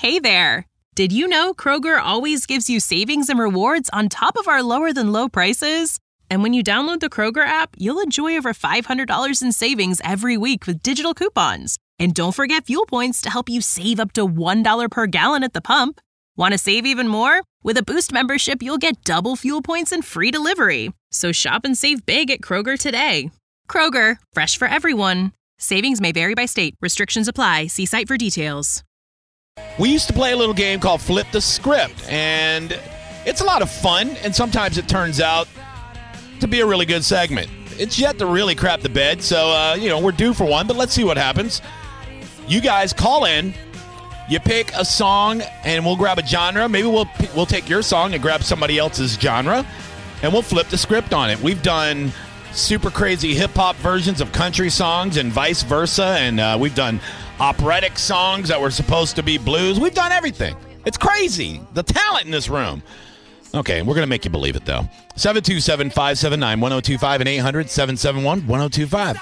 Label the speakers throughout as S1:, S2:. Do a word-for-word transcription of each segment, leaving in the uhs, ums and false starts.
S1: Hey there! Did you know Kroger always gives you savings and rewards on top of our lower-than-low prices? And when you download the Kroger app, you'll enjoy over five hundred dollars in savings every week with digital coupons. And don't forget fuel points to help you save up to one dollar per gallon at the pump. Want to save even more? With a Boost membership, you'll get double fuel points and free delivery. So shop and save big at Kroger today. Kroger, fresh for everyone. Savings may vary by state. Restrictions apply. See site for details.
S2: We used to play a little game called Flip the Script, and it's a lot of fun, and sometimes it turns out to be a really good segment. It's yet to really crap the bed, so, uh, you know, we're due for one, but let's see what happens. You guys call in. You pick a song, and we'll grab a genre. Maybe we'll we'll take your song and grab somebody else's genre, and we'll flip the script on it. We've done super crazy hip-hop versions of country songs and vice versa, and uh, we've done operatic songs that were supposed to be blues. We've done everything. It's crazy. The talent in this room. Okay, we're going to make you believe it, though. seven two seven, five seven nine, one oh two five and eight hundred, seven seven one, one oh two five.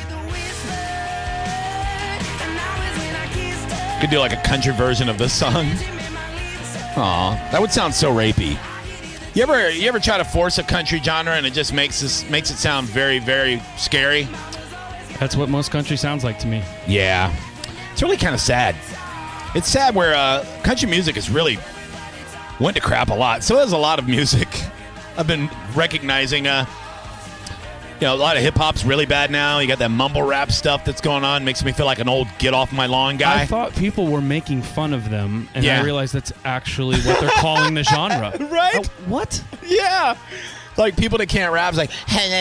S2: Could do like a country version of this song. Aw, that would sound so rapey. You ever you ever try to force a country genre and it just makes this makes it sound very, very scary?
S3: That's what most country sounds like to me.
S2: Yeah. It's really kind of sad. It's sad where uh, country music has really went to crap a lot. So there's a lot of music. I've been recognizing, uh, you know, a lot of hip-hop's really bad now. You got that mumble rap stuff that's going on. Makes me feel like an old get-off-my-lawn guy.
S3: I thought people were making fun of them, and
S2: Yeah.
S3: I realized that's actually what they're calling the genre.
S2: Right?
S3: Oh, what?
S2: Yeah. Like, people that can't rap is like,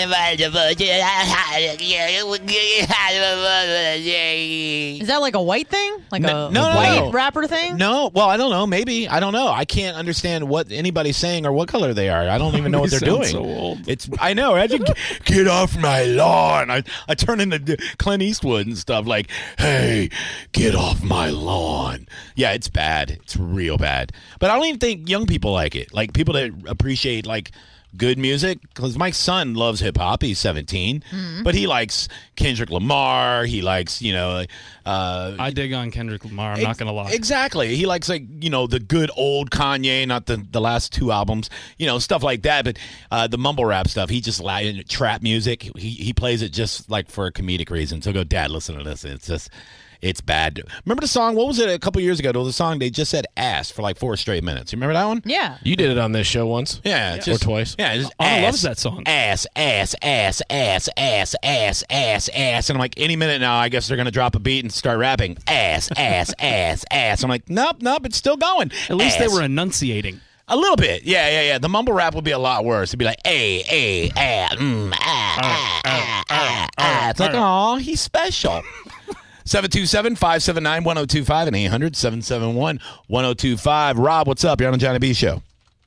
S4: Is that like a white thing? Like
S2: No-
S4: a
S2: no, no,
S4: white
S2: no.
S4: rapper thing?
S2: no, well, I don't know. Maybe. I don't know. I can't understand what anybody's saying or what color they are. I don't even know what
S3: They
S2: they're
S3: sound
S2: doing.
S3: so old.
S2: It's. I know. I just, get off my lawn. I, I turn into Clint Eastwood and stuff like, hey, get off my lawn. Yeah, it's bad. It's real bad. But I don't even think young people like it. Like, people that appreciate, like, good music, because my son loves hip hop. He's seventeen,
S4: Mm-hmm.
S2: but he likes Kendrick Lamar. He likes, you know, uh,
S3: I dig on Kendrick Lamar. I'm
S2: ex-
S3: not going to lie.
S2: Exactly. He likes, like, you know, the good old Kanye, not the, the last two albums, you know, stuff like that. But uh, the mumble rap stuff, he just like trap music. He he plays it just like for a comedic reason. So go, Dad, listen to this. It's just. It's bad. Remember the song? What was it a couple years ago? There was a song they just said ass for like four straight minutes. You remember that one?
S4: Yeah.
S5: You did it on this show once.
S2: Yeah. It's just,
S5: Or twice.
S2: Yeah. Just
S3: Anna
S2: ass,
S3: loves that song.
S2: Ass, ass, ass, ass, ass, ass, ass, ass. And I'm like, any minute now, I guess they're going to drop a beat and start rapping. Ass, ass, ass, ass. I'm like, nope, nope, it's still going.
S3: At least
S2: Ass.
S3: they were enunciating.
S2: A little bit. Yeah, yeah, yeah. The mumble rap would be a lot worse. It'd be like, a, a, ah, mm, ah, ah, ah, ah, ah. It's like, aw, he's special. seven two seven, five seven nine, one oh two five and eight hundred, seven seven one, one oh two five. Rob, what's up? You're on the Johnny B Show.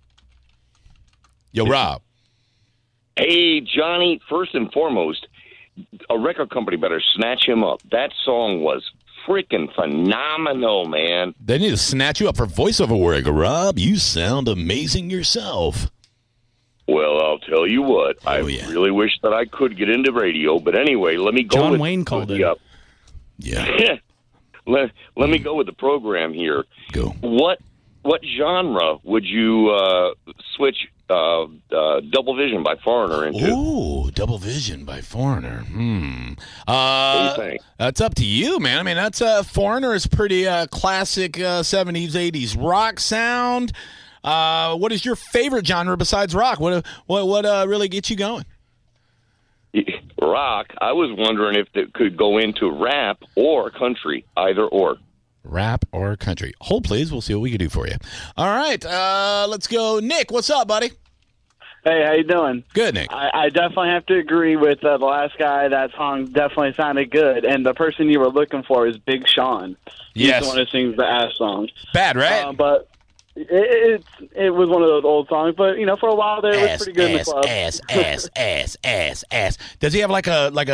S2: Yo, Rob.
S6: Hey, Johnny, first and foremost, a record company better snatch him up. That song was freaking phenomenal, man.
S2: They need to snatch you up for voiceover work. Rob, you sound amazing yourself.
S6: Well, I'll tell you what. I
S2: Oh, yeah.
S6: really wish that I could get into radio. But anyway, let me go
S3: John
S6: with,
S3: Wayne called
S6: with
S3: it.
S6: the, uh,
S2: Yeah,
S6: let, let me go with the program here.
S2: go.
S6: What what genre would you uh, switch uh, uh, Double Vision by Foreigner into?
S2: Ooh, Double Vision by Foreigner. Hmm.
S6: What
S2: Uh,
S6: do you think?
S2: That's up to you, man. I mean, that's uh, Foreigner is pretty uh, classic uh, seventies, eighties rock sound. Uh, what is your favorite genre besides rock? What what what uh, really gets you going?
S6: Rock. I was wondering if it could go into rap or country, either or.
S2: Rap or country? Hold, please. We'll see what we can do for you. All right, uh, let's go. Nick, what's up, buddy?
S7: Hey, how you doing?
S2: Good, Nick.
S7: I, I definitely have to agree with uh, the last guy. That song definitely sounded good, and the person you were looking for is Big Sean. He's
S2: Yes.
S7: the one who sings the ass song.
S2: Bad, right?
S7: Uh, but it, it it was one of those old songs. But you know, for a while there, it was
S2: ass,
S7: pretty good in the
S2: ass,
S7: club.
S2: ass, ass, ass, ass, ass. Does he have like a like a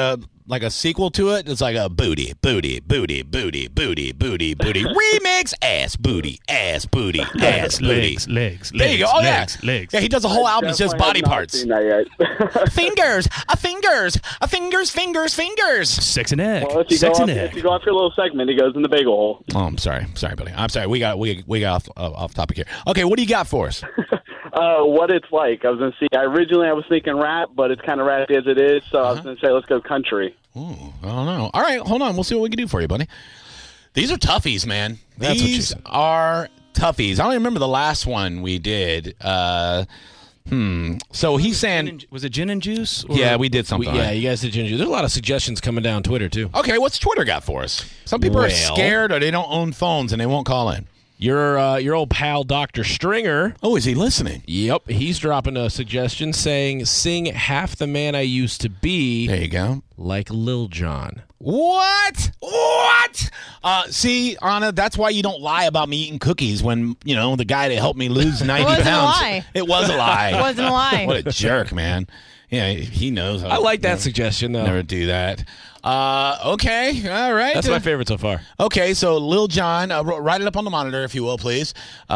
S2: like a sequel to it. It's like a booty, booty, booty, booty, booty, booty, booty remix. Ass booty, ass booty, ass booty.
S3: Legs, legs,
S2: There you go. Oh
S3: legs,
S2: yeah,
S3: legs.
S2: yeah. He does a whole album that's just body
S7: Definitely have not
S2: parts.
S7: seen that yet.
S2: Fingers, a fingers, a fingers, fingers, fingers.
S3: Sex and egg.
S7: Well, if you, go
S3: Sex
S7: off,
S3: and
S7: if you
S3: egg.
S7: go off your little segment, he goes in the bagel hole.
S2: Oh, I'm sorry, sorry, buddy. I'm sorry. We got we we got off uh, off topic here. Okay, what do you got for us?
S7: Uh, what it's like. I was going to see. I originally I was thinking rap, but it's kind of rappy as it is, so I was going to say let's go country.
S2: Ooh, I don't know. All right, hold on. We'll see what we can do for you, buddy. These are toughies, man.
S5: That's what she
S2: These
S5: said.
S2: are toughies. I don't even remember the last one we did. Uh, hmm. So he's saying,
S3: Was it gin and juice? or-
S2: yeah, we did
S5: We,
S2: something.
S5: yeah,
S2: right?
S5: you guys did ginger. There's a lot of suggestions coming down Twitter, too.
S2: Okay, what's Twitter got for us? Some people are
S5: Well-
S2: scared or they don't own phones and they won't call in.
S5: Your uh, your old pal, Doctor Stringer.
S2: Oh, is he listening?
S5: Yep, he's dropping a suggestion saying, sing Half the Man I Used to Be
S2: There you go.
S5: like Lil Jon.
S2: What? What? Uh, see, Anna, that's why you don't lie about me eating cookies when, you know, the guy that helped me lose ninety
S4: wasn't a
S2: pounds.
S4: lie.
S2: It was a lie.
S4: It wasn't a lie.
S2: What a jerk, man. Yeah, he knows. How
S5: I like that
S2: to
S5: suggestion, though.
S2: never do that. Uh, okay, all right.
S5: That's my favorite so far.
S2: Okay, so Lil Jon, uh, r- write it up on the monitor, if you will, please.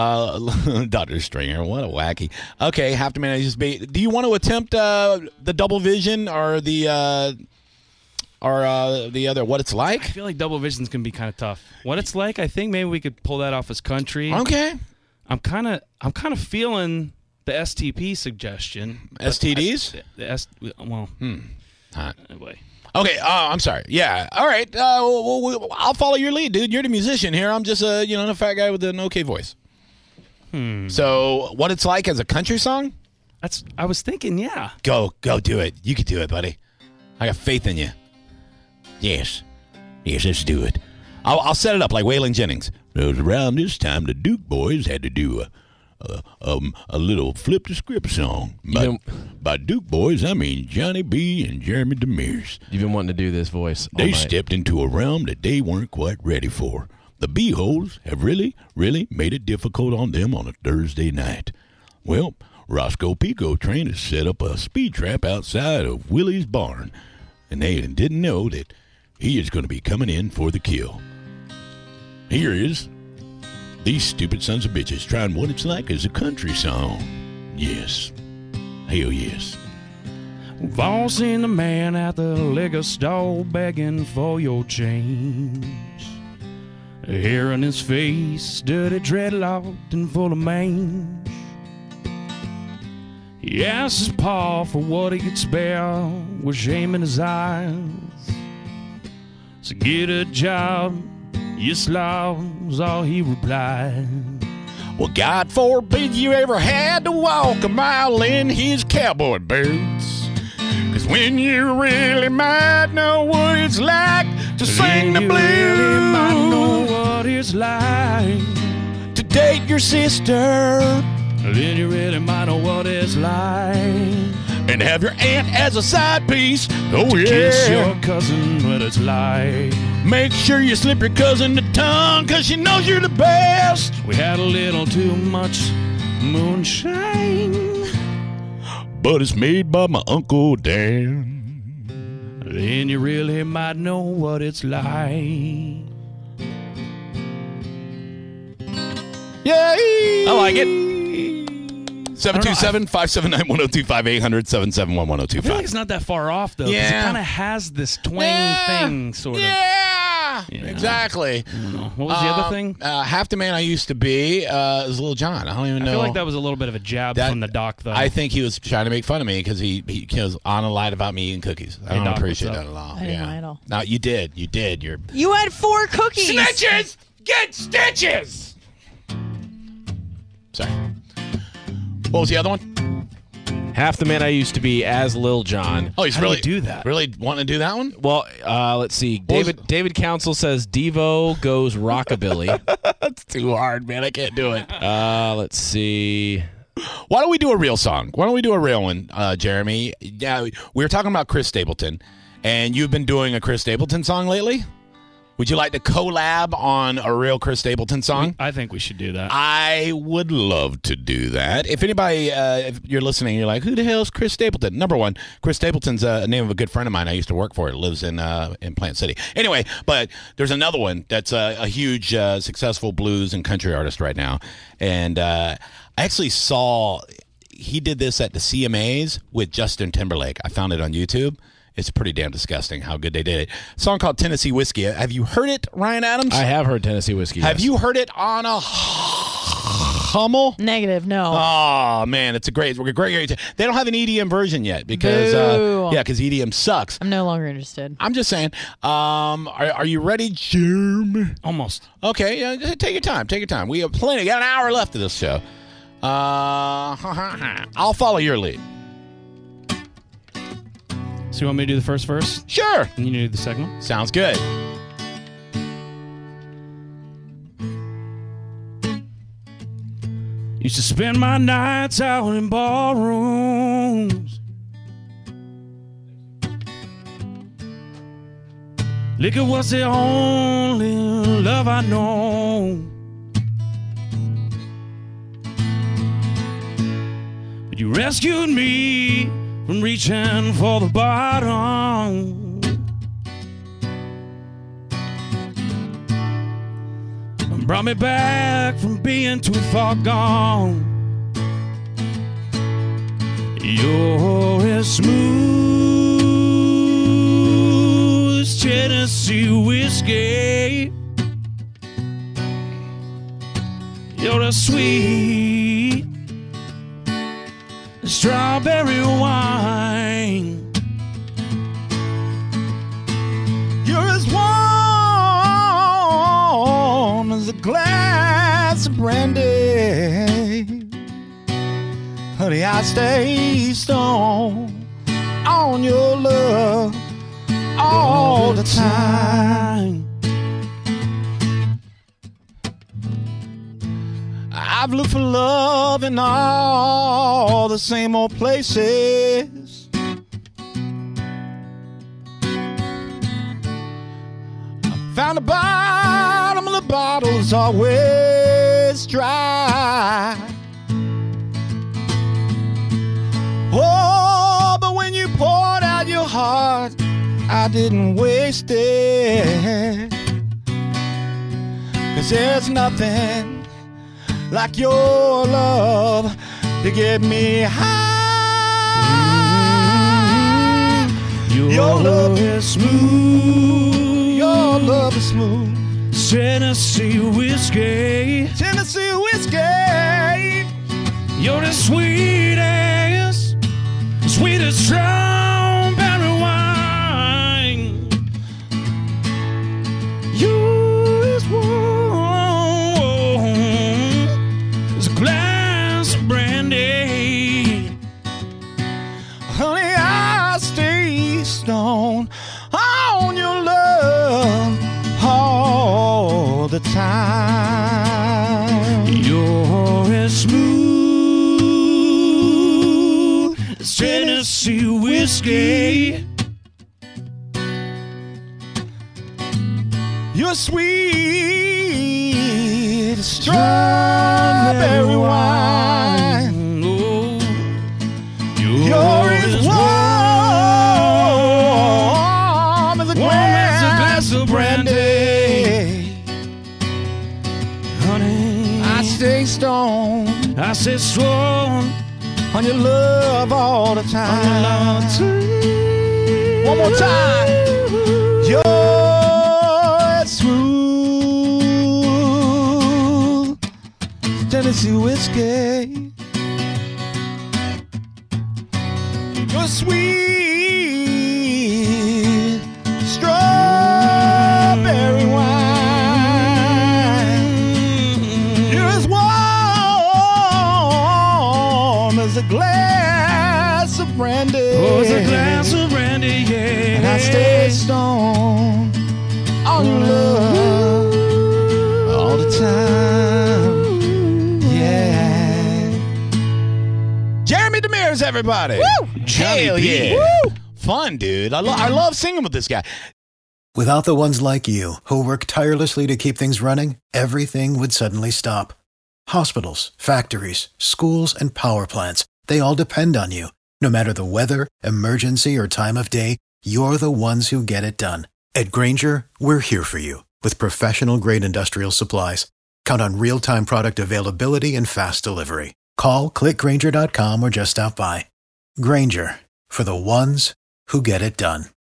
S2: Uh, Doctor Stringer, what a wacky. Okay, have to man, just be. Do you want to attempt uh, the double vision or the uh, or uh, the other? What it's
S3: I
S2: like?
S3: feel like double vision's gonna be kind of tough. What it's like, I think maybe we could pull that off as country.
S2: Okay,
S3: I'm kind of, I'm kind of feeling the S T P suggestion.
S2: S T Ds.
S3: The S, well,
S2: Hot.
S3: anyway.
S2: Okay, uh, I'm sorry. Yeah, all right. Uh, well, well, I'll follow your lead, dude. You're the musician here. I'm just a you know a fat guy with an okay voice.
S3: Hmm.
S2: So, what it's like as a country song?
S3: That's. I was thinking, yeah.
S2: Go, go, do it. You can do it, buddy. I got faith in you. Yes, yes, let's do it. I'll, I'll set it up like Waylon Jennings. It was around this time the Duke boys had to do a a, um, a little flip the script song. By,
S5: You
S2: by Duke boys, I mean Johnny B. and Jeremy Demers.
S5: You've been wanting to do this voice all
S2: They
S5: night.
S2: stepped into a realm that they weren't quite ready for. The B-holes have really, really made it difficult on them on a Thursday night. Well, Roscoe Pico Train has set up a speed trap outside of Willie's barn, and they didn't know that he is going to be coming in for the kill. Here is these stupid sons of bitches trying what it's like as a country song. Yes. Hell yes.
S3: We've all seen the man at the liquor store begging for your change. Hair on his face, dirty dreadlocked and full of mange. He asks his pa for what he could spare, with shame in his eyes. So get a job, you slob, was all he replied.
S2: Well, God forbid you ever had to walk a mile in his cowboy boots. Cause when you really might know what it's like to sing the
S3: You
S2: blues,
S3: really might know what it's like.
S2: to date your sister,
S3: Then you really might know what it's like.
S2: and have your aunt as a side piece. Oh,
S3: To kiss your
S2: yeah.
S3: cousin, what it's like.
S2: Make sure you slip your cousin the tongue, cause she knows you're the best.
S3: We had a little too much moonshine.
S2: But it's made by my Uncle Dan.
S3: Then you really might know what it's like.
S2: Yeah.
S5: I like
S2: it. seven two seven, five seven nine, one oh two five, eight hundred, seven seven one, one oh two
S3: I feel like
S2: five.
S3: it's not that far off, though. 'cause
S2: Yeah.
S3: It kind of has this twang
S2: Yeah.
S3: thing, sort of.
S2: Yeah,
S3: Yeah.
S2: exactly.
S3: I don't know. What was the
S2: Um,
S3: other thing?
S2: Uh, half the man I used to be uh, is Lil Jon. I don't even
S3: I
S2: know.
S3: feel like that was a little bit of a jab
S2: That-
S3: from the doc, though.
S2: I think he was trying to make fun of me because he, he, he was on a light about me eating cookies. I
S3: Hey,
S2: don't
S3: Doc,
S2: appreciate
S3: what's
S2: that
S3: up?
S2: at all.
S4: I didn't
S2: yeah.
S4: lie at all.
S2: No, you did. You did. You're
S4: You had four cookies.
S2: snitches. Get stitches. Sorry. What was the other one?
S5: Half the Man I Used to Be as Lil Jon.
S2: Oh, he's
S3: How do you
S2: really
S3: do that?
S2: Really wanting to do that one?
S5: Well, uh, let's see.
S2: What was-
S5: David David Council says Devo goes rockabilly.
S2: That's too hard, man. I can't do it.
S5: uh, let's see.
S2: Why don't we do a real song? Why don't we do a real one, uh, Jeremy? Yeah, we were talking about Chris Stapleton, and you've been doing a Chris Stapleton song lately. Would you like to collab on a real Chris Stapleton song?
S3: I think we should do that.
S2: I would love to do that. If anybody, uh, if you're listening, you're like, who the hell is Chris Stapleton? Number one, Chris Stapleton's a uh, name of a good friend of mine I used to work for. It lives in uh, in Plant City. Anyway, but there's another one that's a, a huge, uh, successful blues and country artist right now. And uh, I actually saw he did this at the C M As with Justin Timberlake. I found it on YouTube. It's pretty damn disgusting how good they did it. A song called Tennessee Whiskey. Have you heard it, Ryan Adams?
S5: I have heard Tennessee Whiskey.
S2: Have
S5: yes.
S2: you heard it on a Hummel?
S4: Negative, no.
S2: Oh, man, it's a great, great, great. They don't have an E D M version yet because, uh, yeah, because E D M sucks.
S4: I'm no longer interested.
S2: I'm just saying. Um, are, are you ready, Jim?
S3: Almost.
S2: Okay, yeah, take your time. Take your time. We have plenty. Got an hour left of this show. Uh, I'll follow your lead.
S3: So you want me to do the first verse?
S2: Sure.
S3: And you do the second one?
S2: Sounds good.
S3: Used to spend my nights out in ballrooms, liquor was the only love I know. But you rescued me from reaching for the bottom, and brought me back from being too far gone. You're as smooth as Tennessee whiskey. You're as sweet as strawberry wine.
S2: You're as warm as a glass of brandy. Honey, I stay stoned on your love all the time. I've looked for love in all the same old places. Found the bottom of the bottle's always dry. Oh, but when you poured out your heart, I didn't waste it. 'Cause there's nothing like your love to get me high.
S3: Your,
S2: your love
S3: is smooth.
S2: Your love is smooth.
S3: Tennessee whiskey.
S2: Tennessee whiskey.
S3: You're the sweetest, sweetest strawberry wine. You're as warm as a glass of brandy.
S2: Honey, I stay stoned on your love all the time.
S3: You're as smooth as Tennessee whiskey.
S2: You're sweet as strawberry wine.
S3: Oh,
S2: You're as warm as a glass of brandy.
S3: honey,
S2: I stay stoned
S3: I said strong
S2: on your love all the time. One more time. You're smooth Tennessee whiskey. You're sweet strawberry wine. You're as warm as a glass of brandy.
S3: Oh, it's a glass of brandy, yeah.
S2: And I stay stoned on your love all the time. Yeah. Jeremy Demers, everybody. Woo! Hell yeah. Woo! Fun, dude. I, lo- I love singing with this guy.
S8: Without the ones like you, who work tirelessly to keep things running, everything would suddenly stop. Hospitals, factories, schools, and power plants, they all depend on you. No matter the weather, emergency, or time of day, you're the ones who get it done. At Grainger, we're here for you with professional-grade industrial supplies. Count on real-time product availability and fast delivery. Call, click Grainger dot com, or just stop by. Grainger, for the ones who get it done.